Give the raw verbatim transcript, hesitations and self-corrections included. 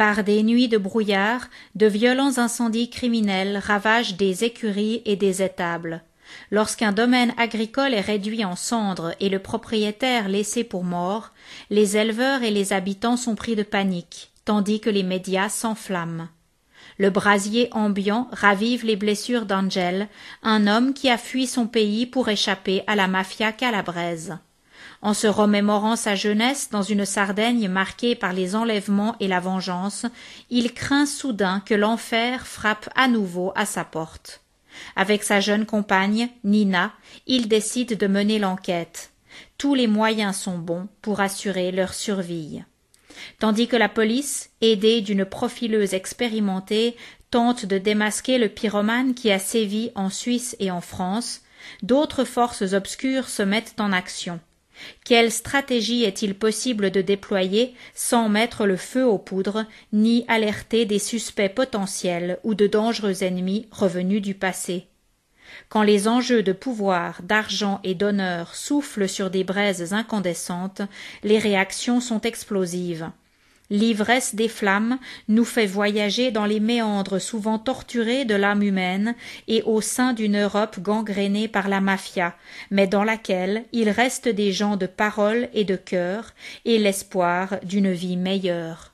Par des nuits de brouillard, de violents incendies criminels ravagent des écuries et des étables. Lorsqu'un domaine agricole est réduit en cendres et le propriétaire laissé pour mort, les éleveurs et les habitants sont pris de panique, tandis que les médias s'enflamment. Le brasier ambiant ravive les blessures d'Angel, un homme qui a fui son pays pour échapper à la mafia calabraise. En se remémorant sa jeunesse dans une Sardaigne marquée par les enlèvements et la vengeance, il craint soudain que l'enfer frappe à nouveau à sa porte. Avec sa jeune compagne, Nina, il décide de mener l'enquête. Tous les moyens sont bons pour assurer leur survie. Tandis que la police, aidée d'une profileuse expérimentée, tente de démasquer le pyromane qui a sévi en Suisse et en France, d'autres forces obscures se mettent en action. Quelle stratégie est-il possible de déployer sans mettre le feu aux poudres, ni alerter des suspects potentiels ou de dangereux ennemis revenus du passé? Quand les enjeux de pouvoir, d'argent et d'honneur soufflent sur des braises incandescentes, les réactions sont explosives. L'ivresse des flammes nous fait voyager dans les méandres souvent torturés de l'âme humaine et au sein d'une Europe gangrénée par la mafia, mais dans laquelle il reste des gens de parole et de cœur et l'espoir d'une vie meilleure.